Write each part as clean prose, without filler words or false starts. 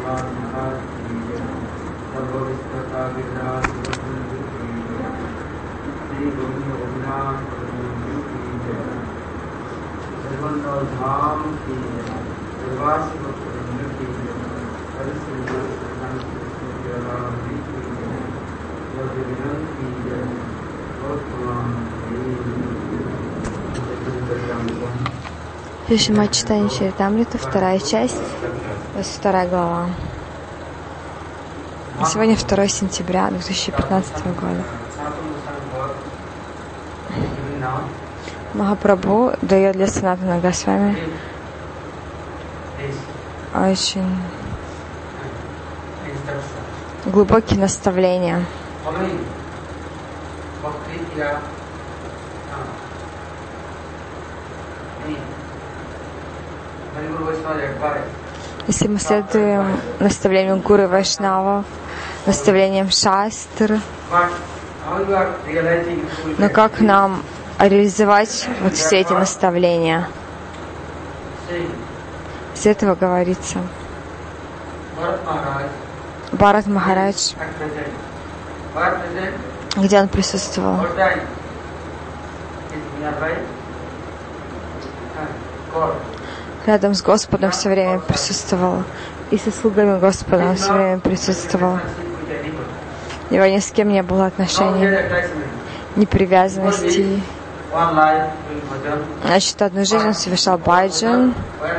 Вишима читание Чаритамрита, вторая часть, 22 глава. Сегодня 2 сентября 2015 года. Махапрабху дает для Санатана Госвами очень глубокие наставления. Если мы следуем наставлениям Гуру Вайшнавов, наставлениям Шастр, но как нам реализовать вот все эти наставления? С этого говорится. Бхарат Махарадж, где он присутствовал? Рядом с Господом все время присутствовал. И со слугами Господа он все время присутствовал. У него ни с кем не было отношений, ни привязанностей. Значит, одну жизнь он совершал байджан.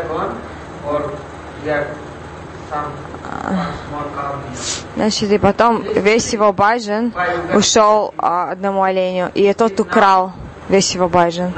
Значит, и потом весь его байджан ушел одному оленю. И тот украл весь его байджан.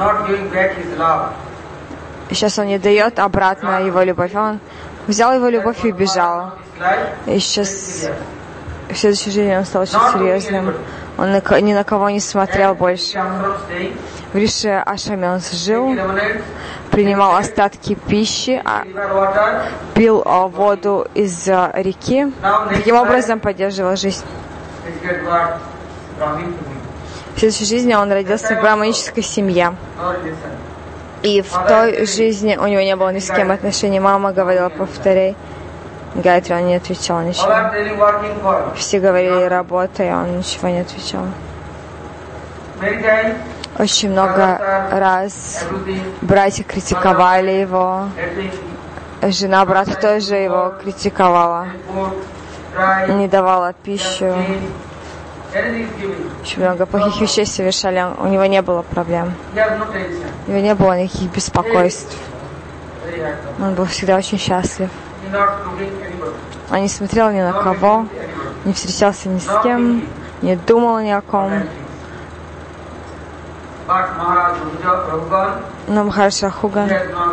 И сейчас он не дает обратно его любовь. Он взял его любовь и убежал. И сейчас в следующей жизни он стал очень серьезным. Он ни на кого не смотрел больше. В Риши Ашраме он жил, принимал остатки пищи, пил воду из реки. Таким образом поддерживал жизнь. В следующей жизни он родился в браманической семье. И в той жизни у него не было ни с кем отношений. Мама говорила, повторяй. Гайатри, он не отвечал ничего. Все говорили, работай, а он ничего не отвечал. Очень много раз братья критиковали его. Жена брата тоже его критиковала. Не давала пищу. Очень много плохих вещей совершали. У него не было проблем. У него не было никаких беспокойств. Он был всегда очень счастлив. Он не смотрел ни на кого, не встречался ни с кем, не думал ни о ком. Но Махарадж Рагхуган,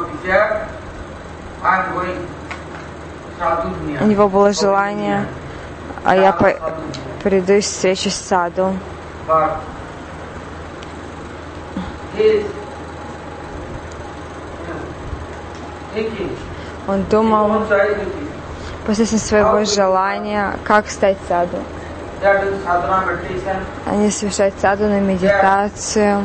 у него было желание, а я приду и встречусь с саду. Он думал посредством своего желания, как стать саду. Они совершают садхану, медитацию,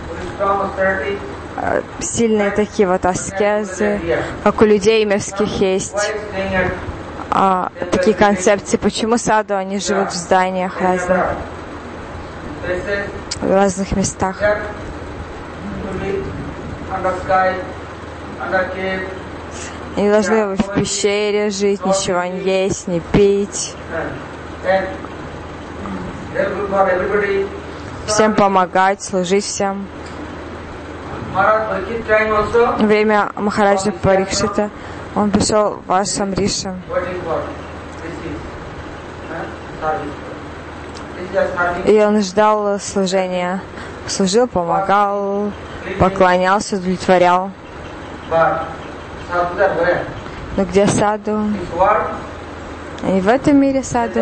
сильные такие вот аскезы, как у людей мирских есть такие концепции. Почему саду они живут в зданиях разных, в разных местах? Они должны в пещере жить, ничего не есть, не пить. Всем помогать, служить всем. Время Махараджа Парикшита, он пришел в Ашрам Риша. И он ждал служения. Служил, помогал, поклонялся, удовлетворял. Но где саду? И в этом мире саду.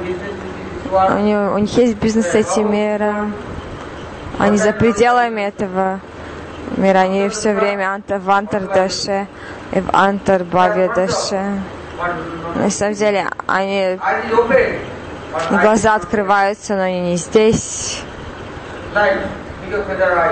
У них есть бизнес этим миром. Они за пределами этого мира. Они все время в Антардаше и в Антарбхавьядаше. На самом деле, они глаза открываются, но они не здесь.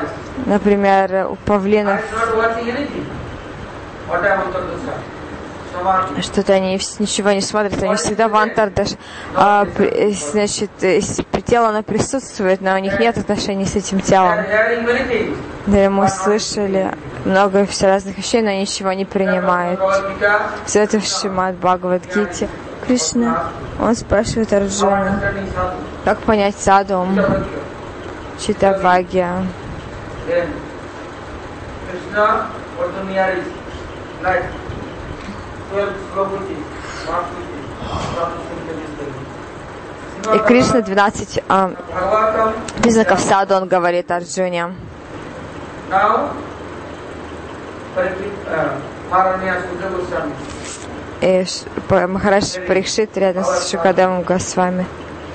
Например, у павлинов что-то они ничего не смотрят, они всегда в антардаш, значит, тело оно присутствует, но у них нет отношений с этим телом. Да, мы слышали много разных вещей, но ничего не принимают. Все это в Шримад Бхагавад-гите. Кришна, он спрашивает Арджуну, как понять саду, чита-бхагья. И Кришна 12 признаков саду, он говорит Арджуне. И Махарадж Парикшит рядом с Шукадевом Госвами.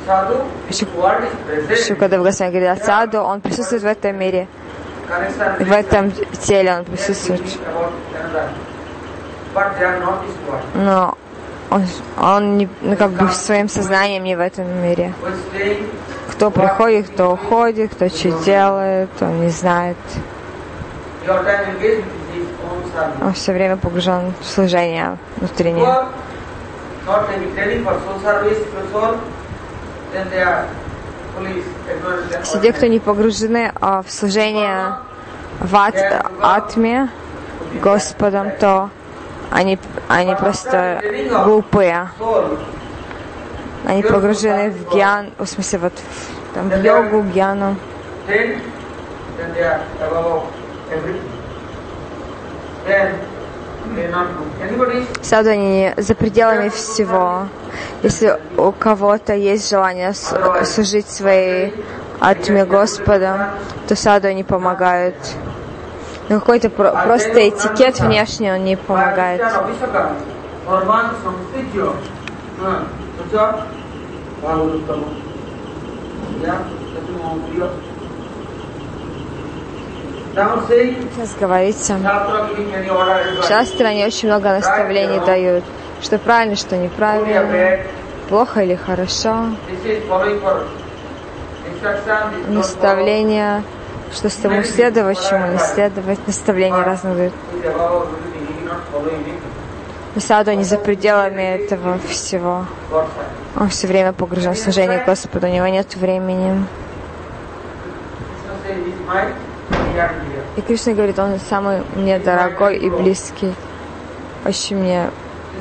Шукадев Госвами говорит, а саду, он присутствует в этом мире. В этом теле он присутствует. Но он не, как бы своим сознанием не в этом мире. Кто приходит, кто уходит, кто что делает, он не знает. Он все время погружен в служение внутреннее. Если те, кто не погружены в служение в атме Господом, то они просто глупые. Они погружены в гьян, в смысле вот в йогу, гьяну. Саду они за пределами всего. Если у кого-то есть желание служить своей атме Господа, то саду они помогают. Но какой-то просто этикет внешний он не помогает. Сейчас говорится, в шастре они очень много наставлений дают, что правильно, что неправильно, плохо или хорошо. Наставления, что с тому следовать, чему не следовать, наставления разные дают. Но саду не за пределами этого всего. Он все время погружен в служение Господу, у него нет времени. И Кришна говорит, он самый мне дорогой и близкий. Очень мне...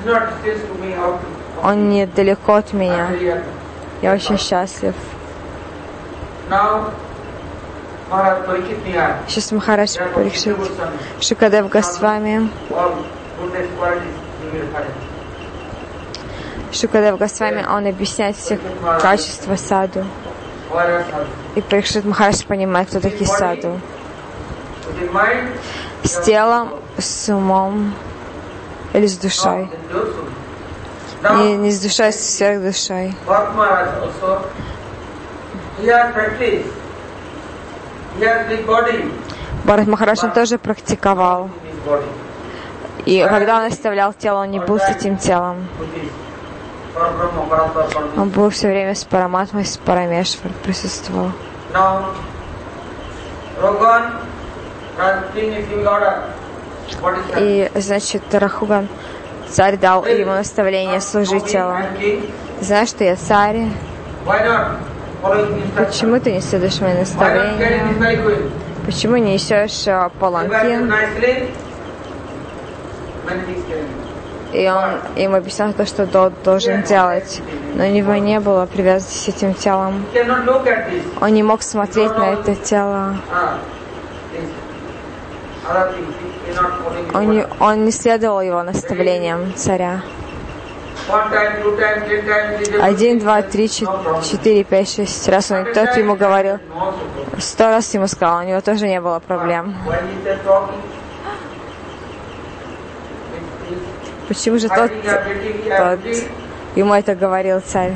Он недалеко от меня. Я очень счастлив. Сейчас Махарадж Парикшит, Шукадев Госвами. Шукадев Госвами, он объясняет все качества саду. И Парикшит Махарадж понимает, кто такие саду. С телом, с умом или с душой. Не с душой, а с сверхдушой. Бхарат Махарадж он тоже практиковал. И когда он оставлял тело, он не был с этим телом. Он был все время с Параматмой, с Парамешвар, присутствовал. И, значит, Рахуган, царь дал ему наставление служить телу. Знаешь, что я царь? Почему ты не следуешь моим наставлениям? Почему не несешь паланкин? И он им объяснял то, что должен делать. Но у него не было привязанности с этим телом. Он не мог смотреть на это тело. Он не следовал его наставлениям царя. 1, 2, 3, 4, 5, 6 раз он тот ему говорил. 100 раз ему сказал, у него тоже не было проблем. Почему же тот ему это говорил царь?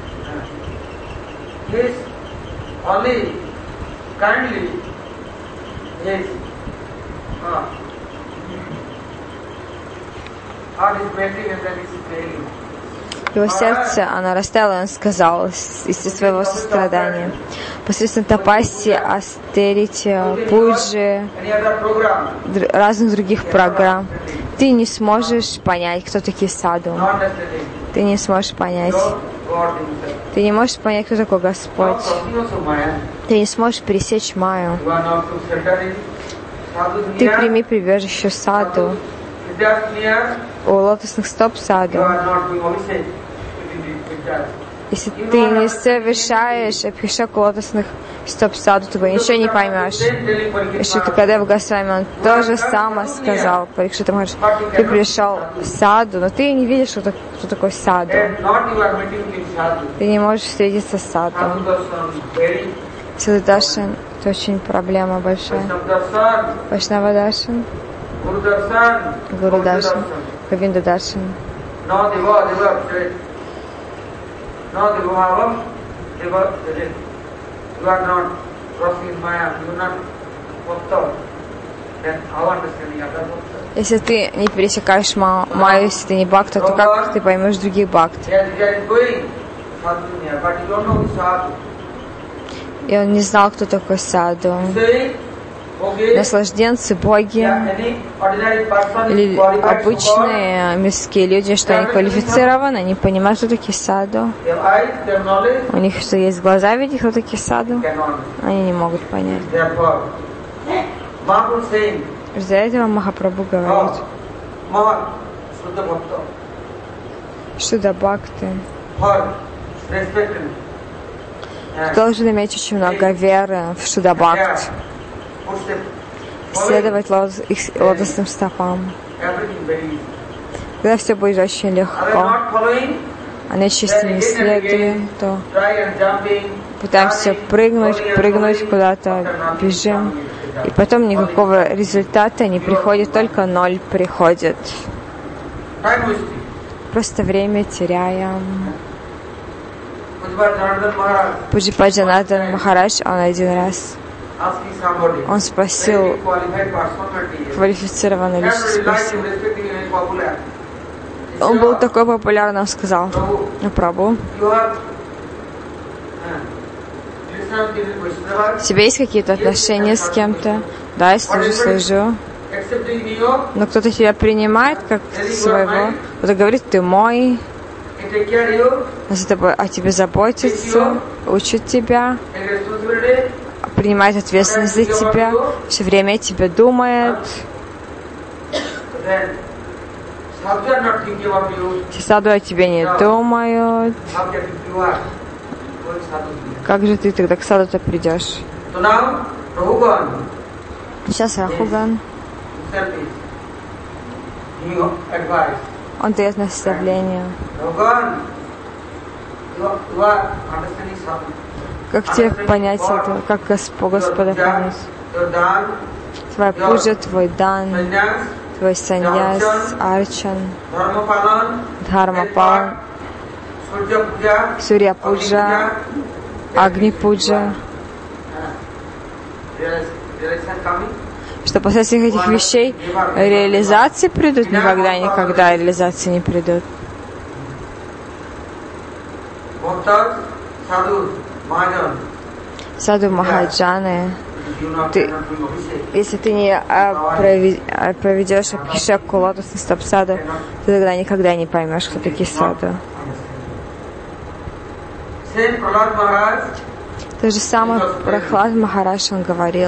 Его сердце, оно растаяло, и он сказал из своего сострадания. Посредством тапаси, астерити, пуджи, разных других программ. ты не сможешь понять, кто такие саду. Ты не сможешь понять. Ты не можешь понять, кто такой Господь. Ты не сможешь пересечь Майю. Ты прими прибежище саду. У лотосных стоп саду. Если ты не совершаешь абхишек лотосных стоп саду, ты ничего не поймешь. Еще когда в Госвами он то же самое сказал. Парикшита Махарадж, ты пришел в саду, но ты не видишь, кто такой саду. Ты не можешь встретиться с саду. Сададаршан — это очень проблема большая. Вайшнава-даршан, Гуру-даршан, Говинда-даршан. Если ты не пересекаешь Майю, если ты не бхакта, то как ты поймешь других бхакт? И он не знал, кто такой саду. Наслажденцы, боги или обычные мирские люди, что они квалифицированы, они понимают, кто такие саду. У них что, есть глаза видеть, кто такие саду? Они не могут понять. Из-за этого Махапрабху говорит, Шудда Бхакти должен иметь очень много веры в Шудда Бхакти, следовать их лотосным стопам. Когда все будет очень легко, а нечисто не следуем, то пытаемся прыгнуть куда-то, бежим, и потом никакого результата не приходит, только ноль приходит. Просто время теряем. Пуджипад Джанардан Махарадж, он один раз, он спросил, квалифицированный личность спросил. Он был такой популярный, он сказал, ну, Прабху, у тебя есть какие-то отношения с кем-то? Да, я служу. Но кто-то тебя принимает как своего, кто-то говорит, ты мой, о тебе заботится, учит тебя, принимает ответственность за тебя, все время о тебе думает. Все саду о тебе не думают. Как же ты тогда к саду-то придешь? Сейчас Рахуган, он дает наставление. Как тебе понять это? Как Господа понять? Твоя пуджа, твой дан, твой саньяс, арчан, дхарма-палан, сурья-пуджа, агни-пуджа. Что после всех этих вещей реализации придут? Никогда реализации не придут. Саду Махаджаны, если ты не проведешь абхишекку лотосный стоп саду, ты тогда никогда не поймешь, кто такие саду. То же самое Прахлад Махарадж, он говорил.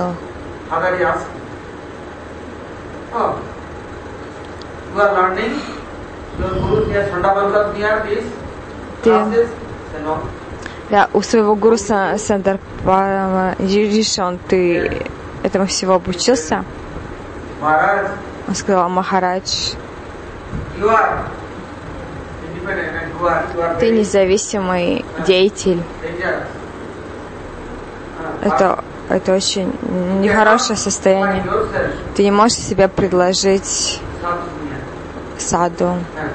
Да, у своего гуру Сандарпама Юришон ты этому всего обучился? Он сказал, Махарадж, ты независимый деятель. Это очень нехорошее состояние. Ты не можешь себе предложить саду.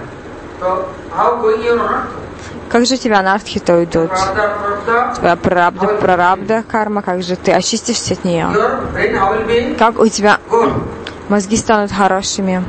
Как же тебя анархи-то уйдут? Твоя прарабда карма, как же ты очистишься от нее? Как у тебя мозги станут хорошими?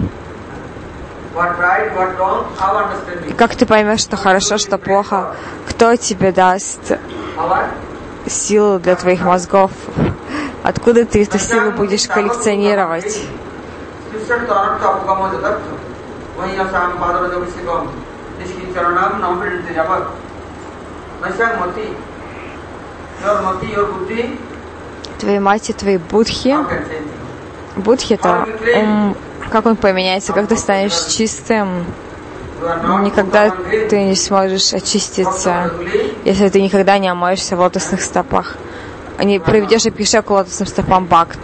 И как ты поймешь, что хорошо, что плохо? Кто тебе даст силу для твоих мозгов? Откуда ты эту силу будешь коллекционировать? Твоей мати, твоей будхи. Будхи — это ум, как он поменяется, как ты станешь чистым. Никогда ты не сможешь очиститься, если ты никогда не омоешься в лотосных стопах. Не проведешь Абхишек к лотосным стопам Бхакт.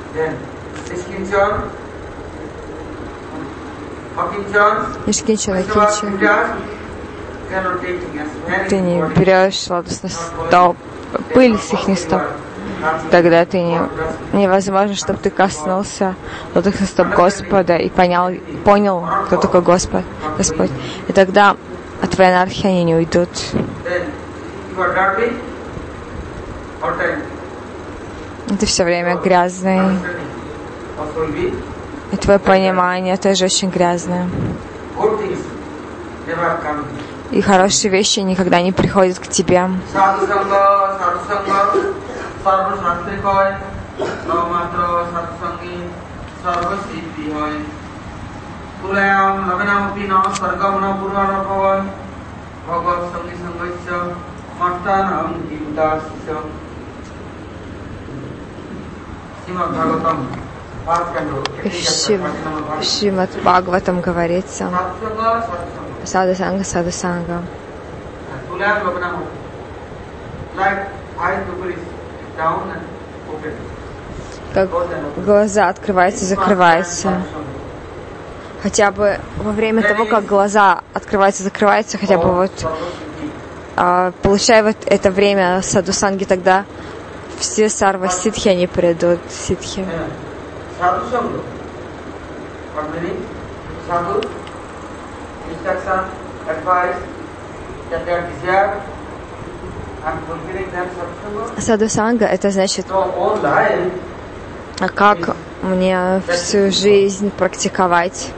Нишкинчана кинчана. Ты не берешь лотосных стоп, пыль с их стоп. Тогда ты невозможно, чтобы ты коснулся лотосных стоп Господа и понял, кто такой Господь. И тогда от твоей анархии они не уйдут. И ты все время грязный. И твое понимание тоже очень грязное. И хорошие вещи никогда не приходят к тебе. В Шримад Бхагаватам говорится: Саду санга, саду санга. Как глаза открываются и закрываются. Хотя бы во время того, как глаза открываются и закрываются, хотя бы вот получая вот это время садхусанги, тогда все сарва ситхи, они придут, ситхи. Садхусанга — это значит, как мне всю жизнь практиковать,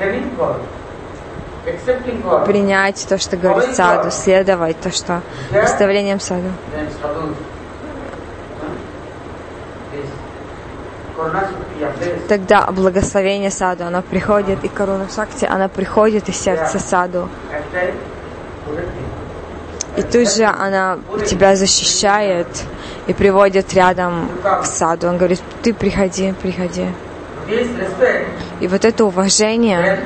принять то, что говорит саду, следовать то, что наставлением саду. Тогда благословение саду, оно приходит, и каруна шакти, она приходит из сердца саду. И тут же она тебя защищает и приводит рядом к саду. Он говорит: ты приходи, приходи. И вот это уважение,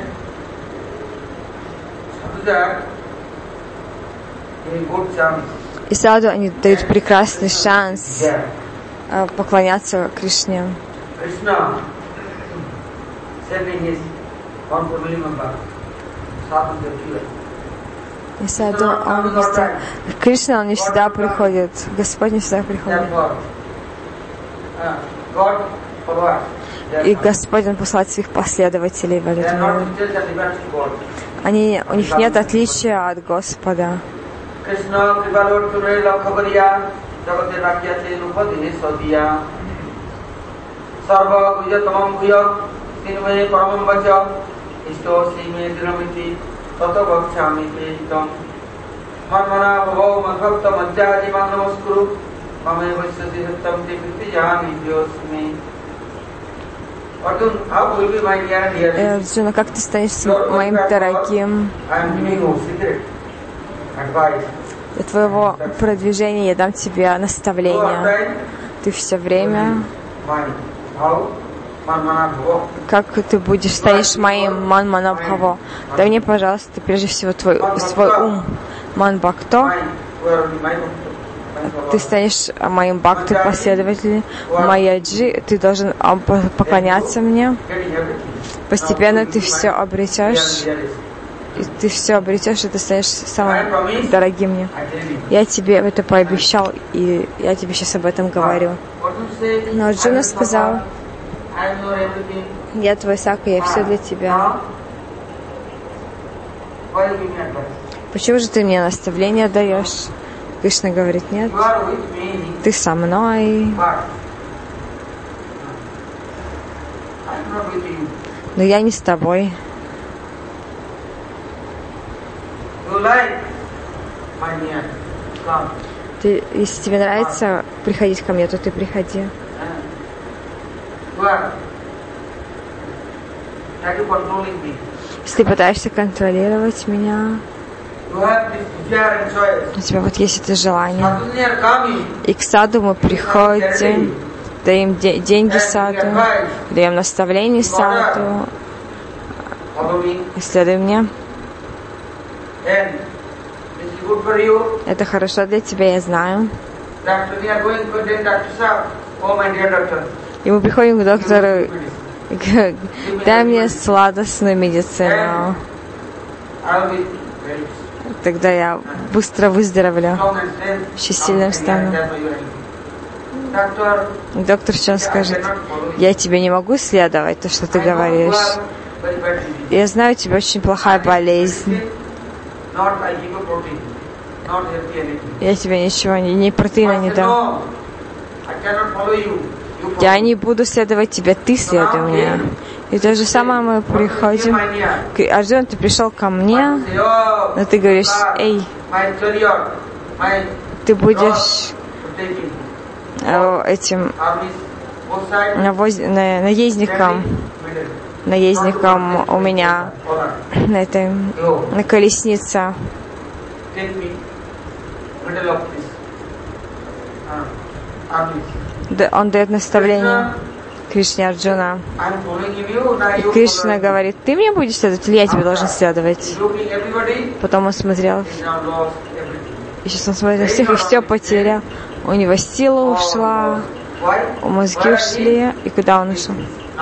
и саду они дают прекрасный шанс поклоняться Кришне. И саду, Кришна, он не всегда приходит, Господь не всегда приходит. И Господь, он посылает своих последователей в этот мир. У них нет отличия от Господа. Арджуна, как ты станешь моим дорогим? Для твоего продвижения я дам тебе наставления. Ты все время, как ты станешь моим ман-манабхаво. Дай мне, пожалуйста, прежде всего свой ум. Ман-бхакто. Ты станешь моим бхакты последователем. Маяджи, ты должен поклоняться мне. Постепенно ты все обретешь. И ты все обретешь, и ты станешь самым дорогим мне. Я тебе это пообещал, и я тебе сейчас об этом говорю. Но Арджуна сказал: я твой сака, я все для тебя. Почему же ты мне наставления даешь? Кришна говорит: нет, ты со мной. Но я не с тобой. Если тебе нравится приходить ко мне, то ты приходи. Если ты пытаешься контролировать меня, у тебя вот есть это желание. И к саду мы приходим, даем деньги саду, даем наставление саду, следуй мне. Это хорошо для тебя, я знаю. И мы приходим к доктору, дай мне сладостную медицину. Тогда я быстро выздоровлю, еще сильным стану. Доктор что он скажет? Я тебе не могу следовать, то, что ты говоришь. Я знаю, у тебя очень плохая болезнь. Я тебе ничего, ни протеина не дам. Я не буду следовать тебе, ты следуй мне. И то же самое мы приходим. Арджуна, ты пришел ко мне, но ты говоришь, эй, ты будешь этим наездником у меня на колеснице. Он дает наставление Кришне Арджуна. И Кришна говорит, ты мне будешь следовать, или я тебе должен следовать? Потом он смотрел, и сейчас он смотрит на всех, и все потерял. У него сила ушла, мозги ушли, и куда он ушел?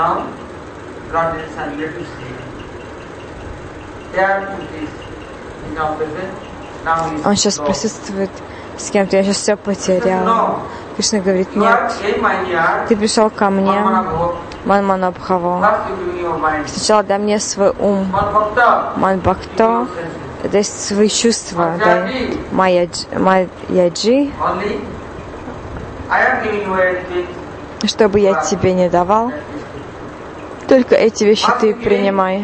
Он сейчас присутствует с кем-то, я сейчас все потерял. Кришна говорит, нет, ты пришел ко мне, Манманабхаво. Сначала дай мне свой ум, Манбхакто, дай свои чувства, дай Маяджи, что бы я тебе не давал, только эти вещи ты принимай.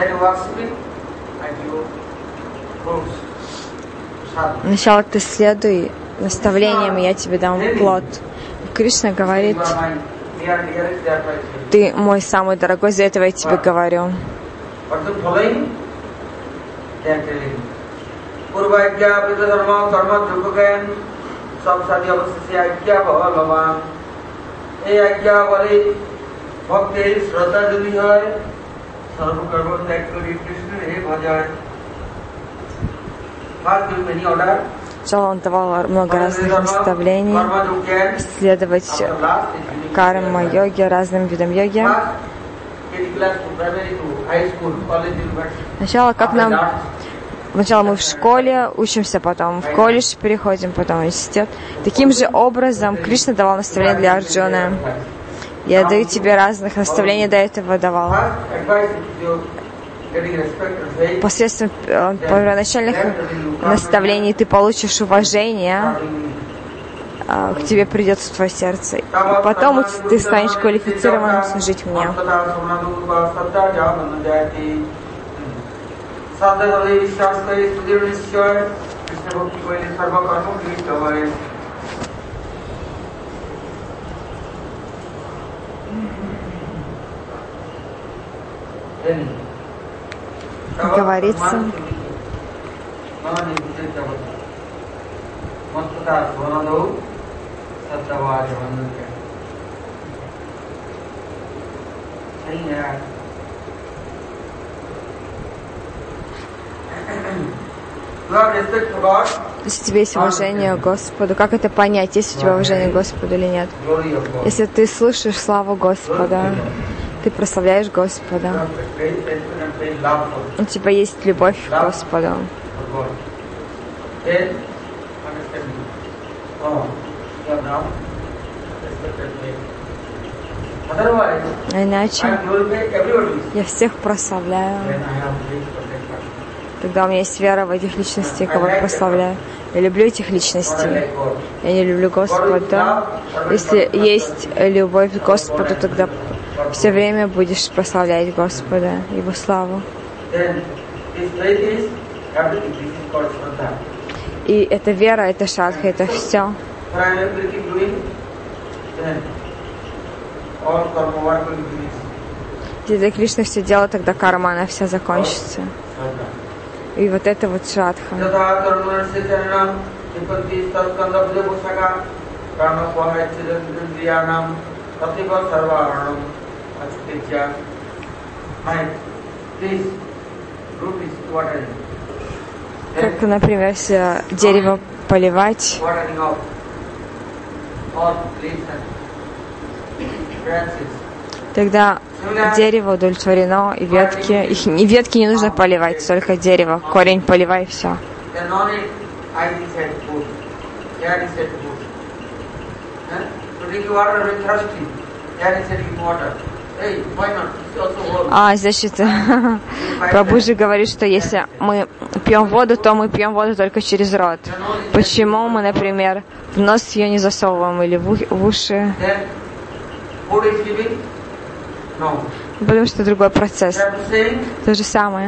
Сначала ты следуй наставлениям, и я тебе дам плод. Кришна говорит, ты мой самый дорогой, за этого я тебе говорю. Сначала он давал много разных наставлений, следовать карма-йоге, разным видам йоги. Сначала мы в школе учимся, потом в колледж переходим, потом в университет. Таким же образом Кришна давал наставления для Арджуны. Я даю тебе разных наставлений, до этого давал. Посредством первоначальных наставлений ты получишь уважение, к тебе придет в твое сердце. И потом ты станешь квалифицированным служить мне. Говорится, если у тебя есть уважение к Господу, как это понять, есть у тебя уважение к Господу или нет? Если ты слышишь славу Господа, ты прославляешь Господа, у тебя есть любовь к Господу. А иначе я всех прославляю. Тогда у меня есть вера в этих личностей, кого я прославляю. Я люблю этих личностей. Я не люблю Господа. Если есть любовь к Господу, тогда все время будешь прославлять Господа, Его славу. И эта вера, это шрадха, это все. Если для Кришны все дело, тогда карма, она вся закончится. И вот это вот Шрадха. Как, например, если дерево поливать, тогда дерево удовлетворено, и ветки не нужно поливать, только дерево, корень поливай, и все. Значит, Прабхуджи говорит, что если мы пьем воду, то мы пьем воду только через рот. Почему мы, например, в нос ее не засовываем или в уши? Потому что другой процесс. То же самое.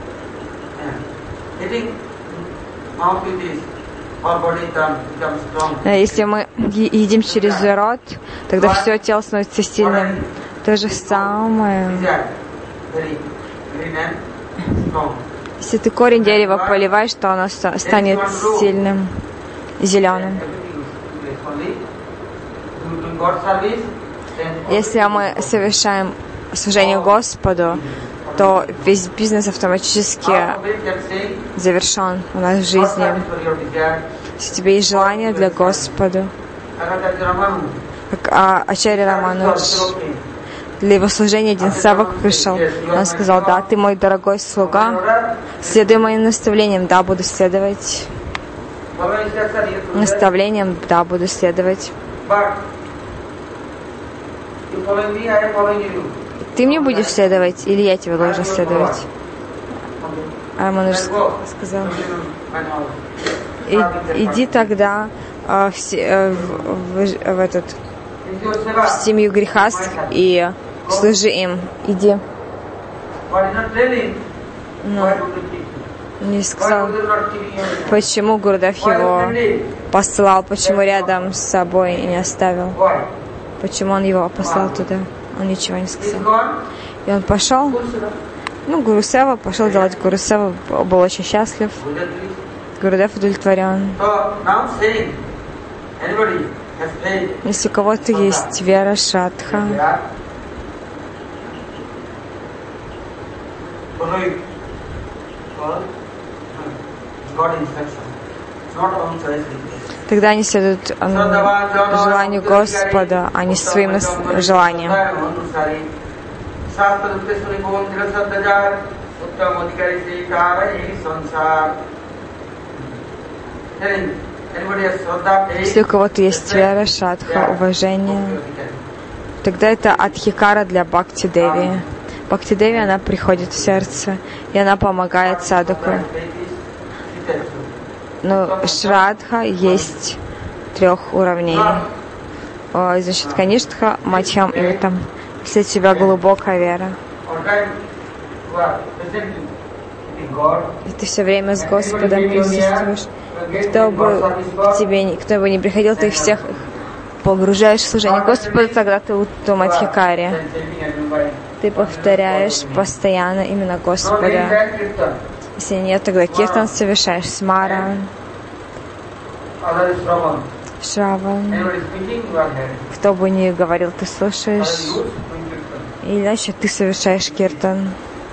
Если мы едим через рот, тогда все тело становится сильным. То же самое. Если ты корень дерева поливаешь, то оно станет сильным, зеленым. Если мы совершаем служение Господу, то весь бизнес автоматически завершен у нас в жизни. Если у тебя есть желание для Господа, как Ачарья Раманудж, для его служения один савак пришел. Он сказал: да, ты мой дорогой слуга, следуй моим наставлениям, да, буду следовать. Наставлениям, да, буду следовать. Ты мне будешь следовать, или я тебе должен следовать? Раманудж сказал: иди тогда в семью грехастх и служи им. Иди. Но не сказал, почему Гурудев его послал, почему рядом с собой не оставил. Почему он его послал туда? Он ничего не сказал. И он пошел. Гуру Сева пошел делать Гуру Севу, был очень счастлив. Гурудев удовлетворен. Если у кого-то есть вера, Шрадха, тогда они следуют желанию Господа, а не своим желаниям. Если у кого-то есть вера, шрадха, уважение, тогда это адхикара для Бхакти Деви. Бхакти Деви, она приходит в сердце, и она помогает садхаку. Но шрадха есть 3 уровней. Значит, каништха, мадхьям и утам. Если у тебя глубокая вера, и ты все время с Господом присутствуешь, кто бы не приходил, ты всех погружаешь в служение Господа, тогда ты утамадхикари. Ты повторяешь постоянно именно Господа. Если нет, тогда киртан совершаешь, смара, шраван. Кто бы ни говорил, ты слушаешь. И иначе ты совершаешь киртан.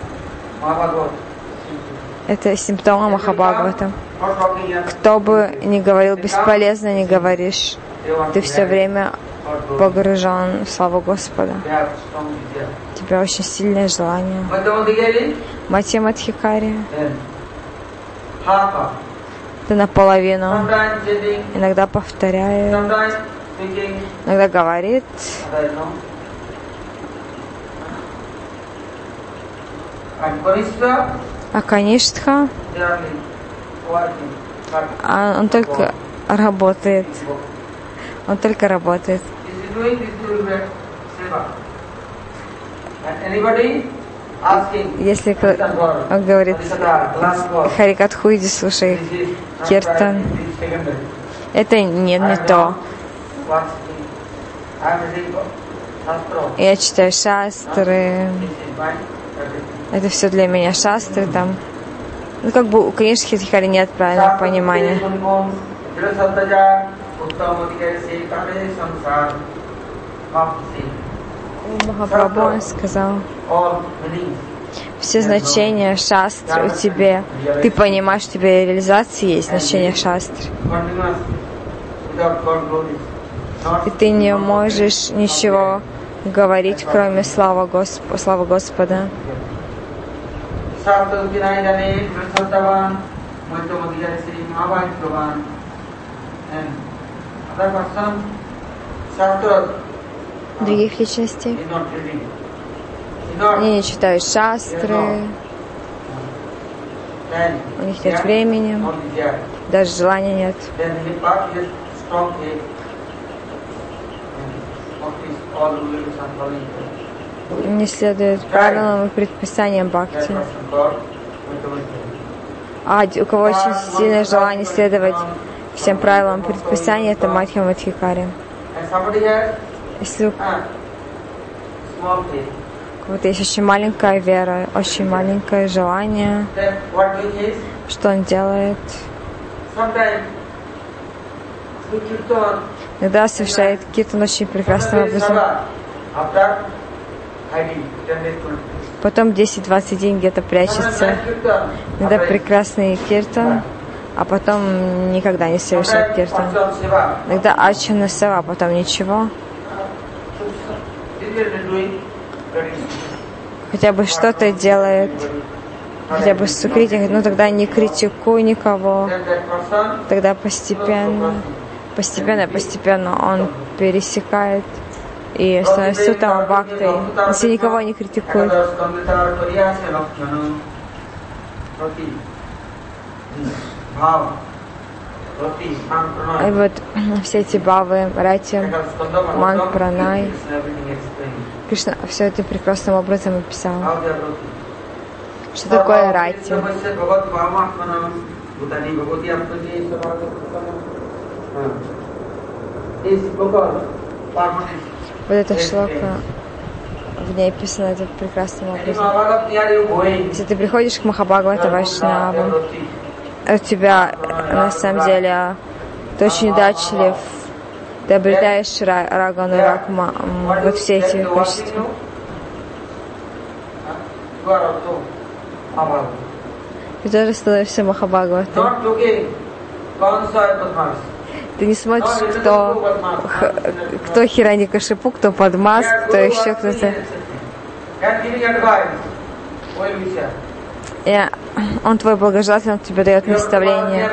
Это симптомы Махабхагавата. Кто бы ни говорил, бесполезно не говоришь. Ты все время погружен в славу Господа. У тебя очень сильное желание. Матья Мадхикари. Ты наполовину. Иногда повторяет, иногда говорит. А Каништха, он только работает. Он только работает. Если он говорит Харикатху, иди слушай киртан, это не то. Я читаю шастры. Это все для меня шастры там. Ну, как бы у Канишки Адхикари нет правильного понимания. Махапрабху он сказал, все значения шастры у тебя. Ты понимаешь, что у тебя реализации есть значение шастры. И ты не можешь ничего говорить, кроме славы Господа. Других личностей. Они не читают шастры, у них нет времени, даже желания нет. Не следует правилам и предписаниям бхакти. А у кого очень сильное желание следовать всем правилам предписаний, это Мадхья Мадхикари. Если у кого-то есть очень маленькая вера, очень маленькое желание, что он делает? Иногда совершает киртан очень прекрасным образом. Потом 10-20 дней где-то прячется. Иногда прекрасный киртан, а потом никогда не совершает киртан. Иногда арчана сева, а потом ничего. Хотя бы что-то делает, хотя бы сукрити, ну тогда не критикуй никого. Тогда постепенно он пересекает и становится там бхактой, если никого не критикует. И вот все эти бхавы, рати, ман, пранай, Кришна все это прекрасным образом описал. Что такое рати? Вот эта шлока, в ней описано это прекрасным образом. Если ты приходишь к Махабхагавата Вайшнавам, у тебя на самом деле ты очень удачлив, ты обретаешь рагану, ракма, вот все эти качества. Ты тоже становишься Махабхагаватом. Ты не смотришь, кто Хираньякашипу, кто Падмас, кто еще кто-то. Он твой благожелатель, он тебе дает наставление.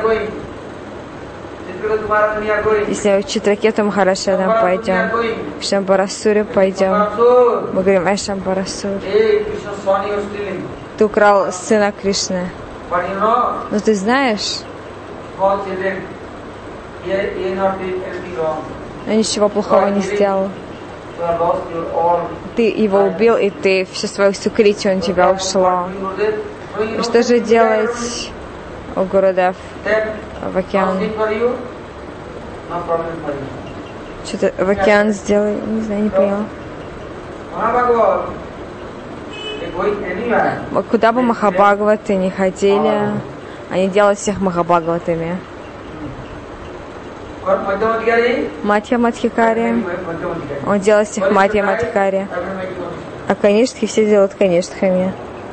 Если в Читракету Махарашадам пойдем, в Шамбарасуру пойдем, мы говорим, эй, Шамбарасур, ты украл сына Кришны. Но ты знаешь, он ничего плохого не сделал. Ты его убил, и ты все свое сукрити, он тебя ушло. И что же делать, о Гурудев, в океан? Что-то в океан сделай, не знаю, не поняла. Куда бы Махабхагаваты не ходили, они делают всех Махабхагаватами. Мадхья Мадхикари, он делает всех Мадхья Мадхикари. А Канишки все делают Канишками.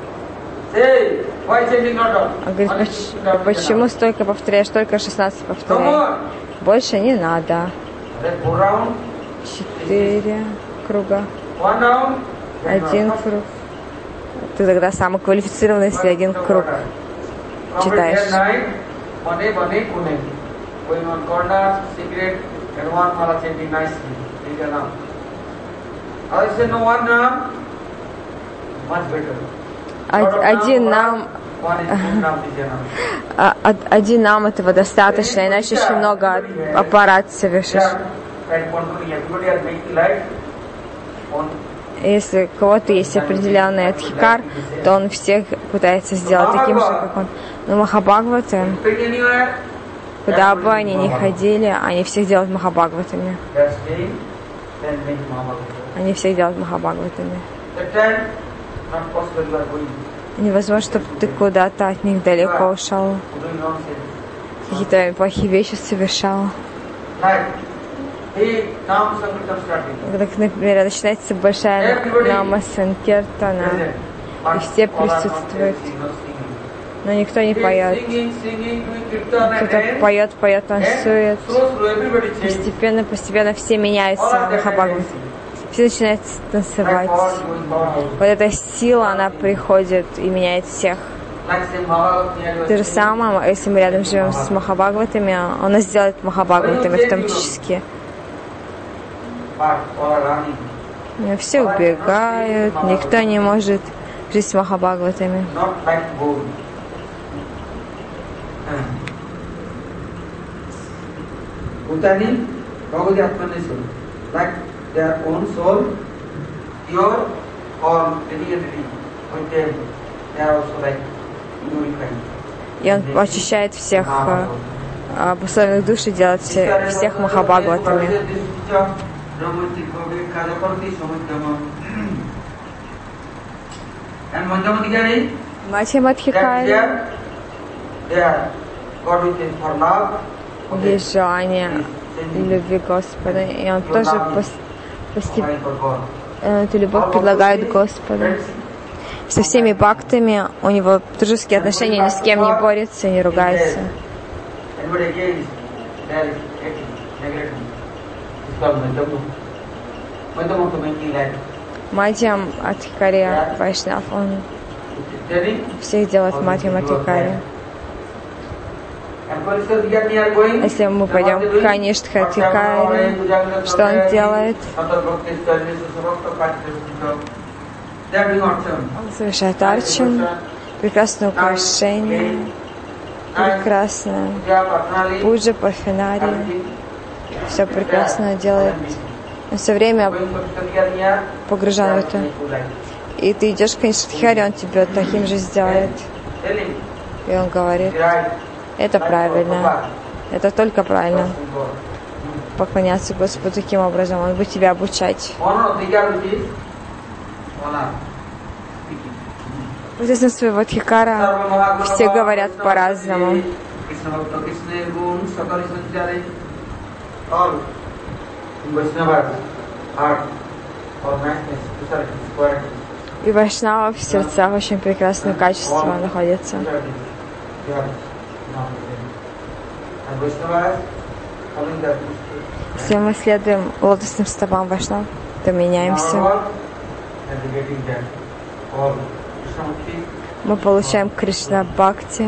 Он говорит, почему столько повторяешь, только 16 повторяй? Больше не надо. 4 круга. 1 круг. Ты тогда самый квалифицированный, если 1 круг читаешь. Один нам этого достаточно, иначе очень много аппарат совершишь. Если у кого-то есть определенный адхикар, то он всех пытается сделать таким же, как он. Но Махабхагаваты, куда бы они ни ходили, они всех делают Махабхагаватами. Они всех делают Махабхагаватами. Невозможно, чтобы ты куда-то от них далеко ушел, какие-то плохие вещи совершал. Когда, например, начинается большая нама санкиртана, и все присутствуют, но никто не поет. Кто-то поет, танцует. Постепенно все меняются Махабхагават. Все начинают танцевать. Вот эта сила, она приходит и меняет всех. То же самое, если мы рядом живем с Махабхагаватами, он нас сделает Махабхагаватами автоматически. Все убегают, никто не может жить с Махабхагаватами. Their own soul, pure or really with them, they are also like purifying. И он очищает всех обусловленных душ и делает всех Махабхагаватами. Мадхья Мадхикари есть желание любви Господа, и он тоже эту любовь предлагает Господу. Со всеми бхактами у него дружеские отношения, ни с кем не борется, не ругается. Мадхья Мадхикари Вайшнав, он всех делает Мадхья Мадхикари. Если мы пойдем к Каништхатикаре, что он делает? Он совершает арчан, прекрасное украшение, прекрасное пуджа, парфенария, все прекрасно делает. Он все время погружен в это. И ты идешь к Каништхатикаре, он тебе таким же сделает. И он говорит: это правильно. Это только правильно. Поклоняться Господу таким образом. Он будет тебя обучать. Естественно, своего Дхикара все говорят по-разному. И Вайшнава в сердцах очень прекрасное качество находится. Если мы следуем лотосным стопам Вайшнав, то меняемся. Мы получаем Кришна Бхакти.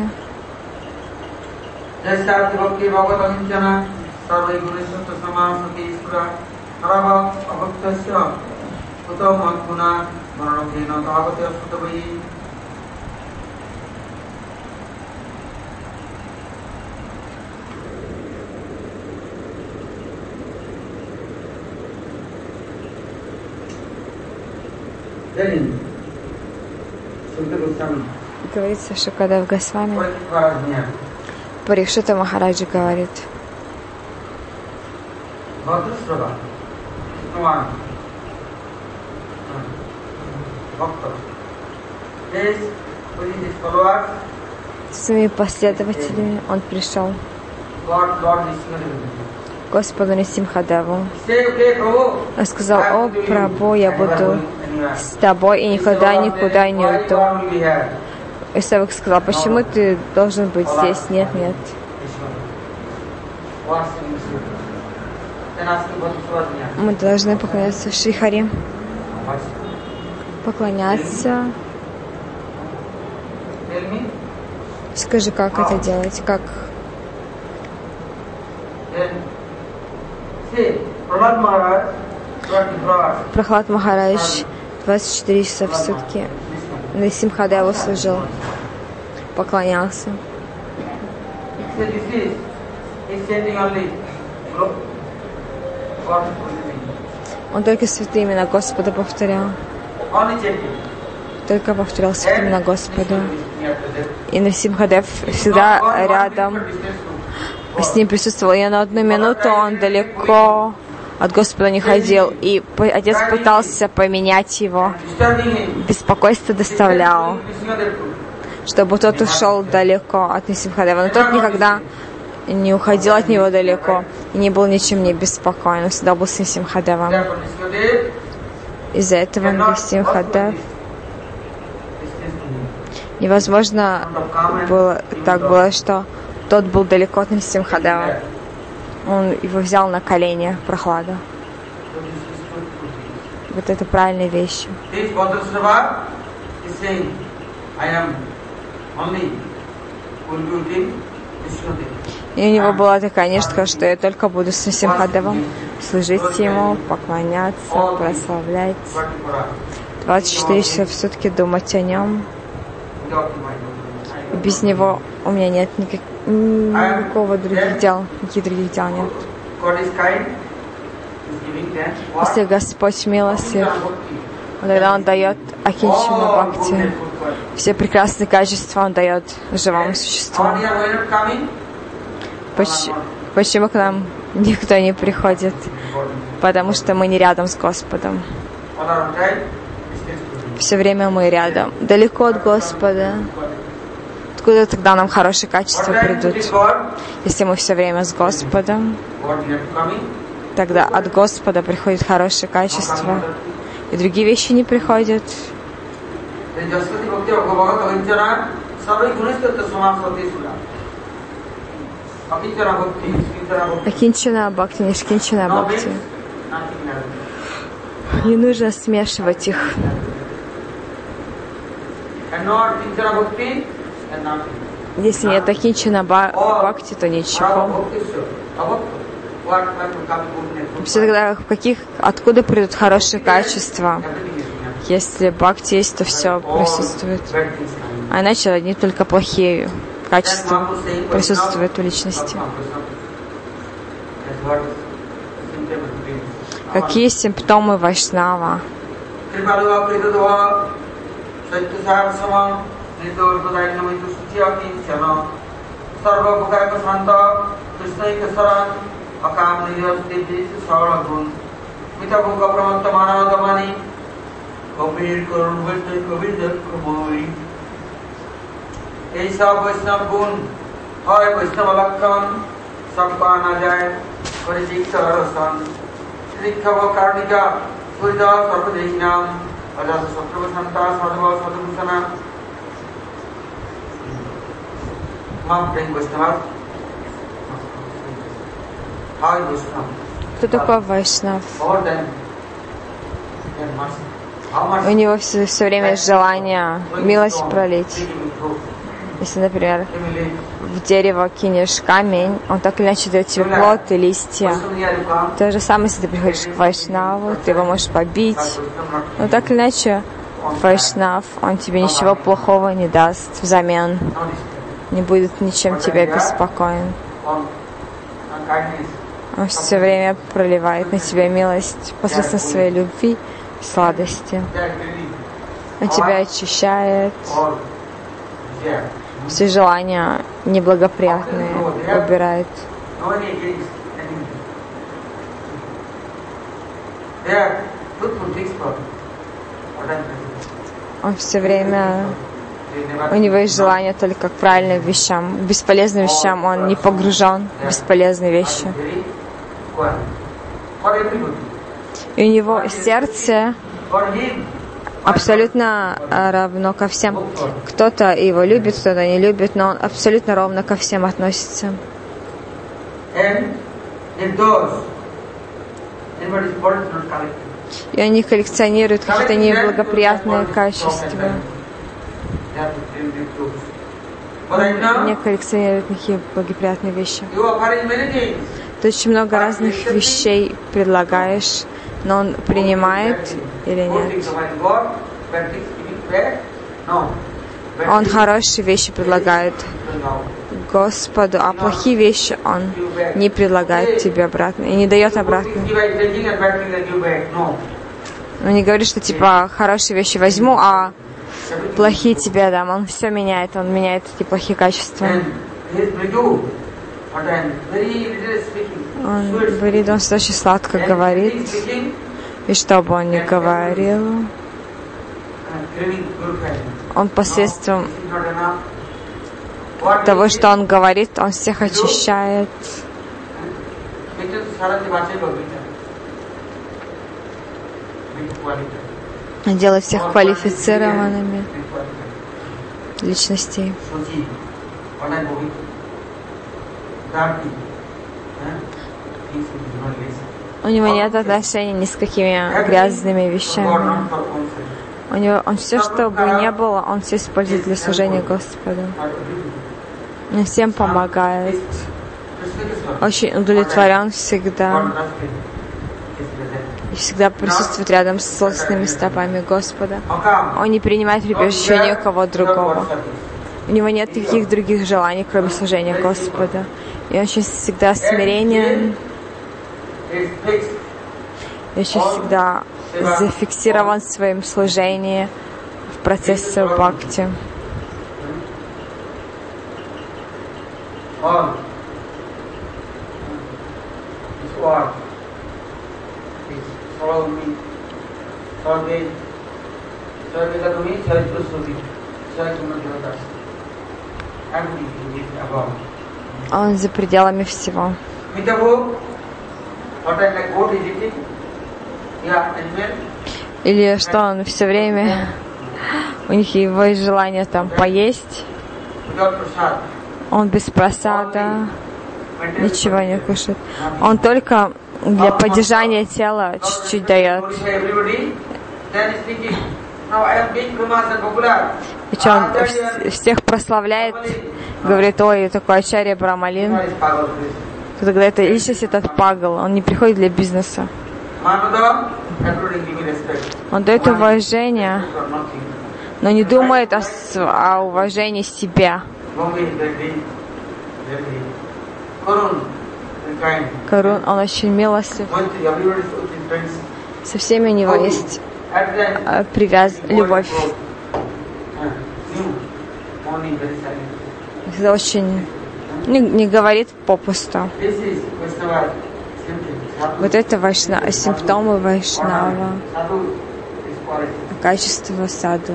Говорится, что когда в Госвами Парикшита Махараджа говорит: с своими последователями он пришел к Господу Нисимхадеву. Он сказал: о Прабху, я буду с тобой и никогда никуда не уйду. И Савик сказал: почему ты должен быть здесь? Нет. Мы должны поклоняться Шри-Хари. Поклоняться. Скажи, как это делать? Как? Прохлад Махарадж 24 часа в сутки Нисимхадеву служил, поклонялся. Он только святые имена Господа повторял. Только повторял святые имена Господа. И Нисимхадев всегда рядом с ним присутствовал. И на одну минуту он далеко от Господа не ходил, и отец пытался поменять его, беспокойство доставлял, чтобы тот ушел далеко от Нисимхадева. Но тот никогда не уходил от него далеко и не был ничем не беспокоен, он всегда был с Нисимхадевом. Из-за этого Нисимхадев невозможно было, что тот был далеко от Нисимхадева. Он его взял на колени, прохладу. Вот это правильные вещи. И у него была такая нишка, что я только буду с Нисимхадевом служить ему, поклоняться, прославлять. 24 часа в сутки думать о нем. Без него у меня нет никаких других дел нет. Если Господь милостив, тогда Он дает акинчана бхакти. Все прекрасные качества Он дает живому существу. Почему к нам никто не приходит? Потому что мы не рядом с Господом. Все время мы рядом, далеко от Господа. Откуда тогда нам хорошие качества придут? Если мы все время с Господом, тогда от Господа приходят хорошие качества, и другие вещи не приходят. Акинчана бхакти, нишкинчана бхакти. Не нужно смешивать их. Если нет акинчана бхакти, то ничего. Все тогда откуда придут хорошие качества? Если бхакти есть, то все присутствует. А иначе одни только плохие качества присутствуют в личности. Какие симптомы вайшнава? Кто такой вайшнав? У него все время желание милость пролить. Если, например, в дерево кинешь камень, он так или иначе дает тебе плод и листья. То же самое, если ты приходишь к вайшнаву, ты его можешь побить. Но так или иначе, вайшнав, он тебе ничего плохого не даст взамен. Не будет ничем тебя беспокоен. Он все время проливает на тебя милость посредством своей любви и сладости. Он тебя очищает. Все желания неблагоприятные убирает. Он все время, у него есть желание только к правильным вещам, к бесполезным вещам он не погружен в бесполезные вещи. И у него сердце абсолютно равно ко всем. Кто-то его любит, кто-то не любит, но он абсолютно ровно ко всем относится. И они коллекционируют какие-то неблагоприятные качества. Не коллекционируют никакие благоприятные вещи. Ты очень много разных вещей предлагаешь, но он принимает или нет? Он хорошие вещи предлагает Господу, а плохие вещи он не предлагает тебе обратно и не дает обратно. Он не говорит, что типа хорошие вещи возьму, а плохие тебе дам. Он все меняет, он меняет эти плохие качества. Он говорит, он очень сладко говорит, и что бы он ни говорил, он посредством того, что он говорит, он всех очищает. Он делает всех квалифицированными личностей. У него нет отношений ни с какими грязными вещами. Он все, что бы ни было, он все использует для служения Господу. Он всем помогает. Очень удовлетворен всегда. И всегда присутствует рядом с собственными стопами Господа. Он не принимает прибежище ни у кого другого. У него нет никаких других желаний, кроме служения Господа. И он очень всегда смиренен. И очень всегда зафиксирован в своем служении в процессе бхакти. Он за пределами всего. Или что он все время, у них его есть желание там поесть, он без просада ничего не кушает. Он только для поддержания тела чуть-чуть дает. И что он всех прославляет, говорит, ой, такой Ачарья Брамалин. Когда это личность, этот пагл, он не приходит для бизнеса. Он дает уважение, но не думает о уважении себя. Карун, он очень милостив. Со всеми у него есть любовь. Это очень не говорит попусту. Вот это симптомы Вайшнава, качество саду.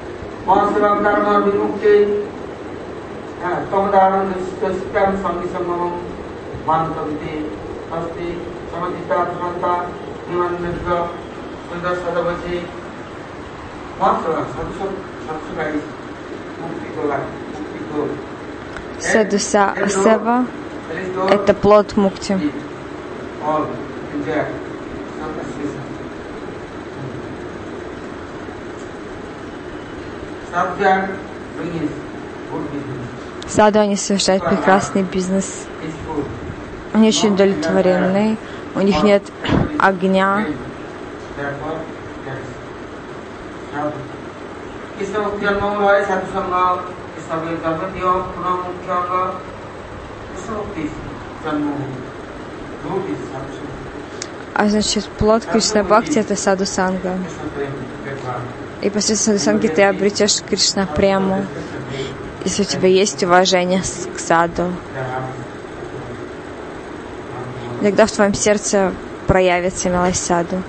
Садуса Сева – это плод мукти. Саду они совершают прекрасный бизнес. Они очень удовлетворены, у них нет огня. А значит, плод Кришна Бхакти — это саду санга. И посредством саду санги ты обретешь Кришна прему, если у тебя есть уважение к саду. Тогда в твоем сердце проявится милость саду.